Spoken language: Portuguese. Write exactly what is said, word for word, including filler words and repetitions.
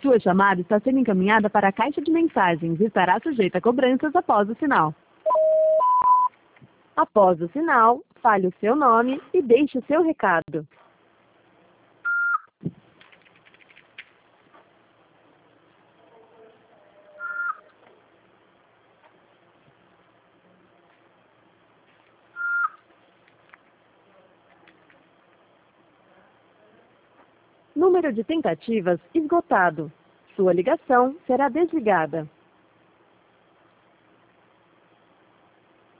Sua chamada está sendo encaminhada para a caixa de mensagens e estará sujeita a cobranças após o sinal. Após o sinal, fale o seu nome e deixe o seu recado. Número de tentativas esgotado. Sua ligação será desligada.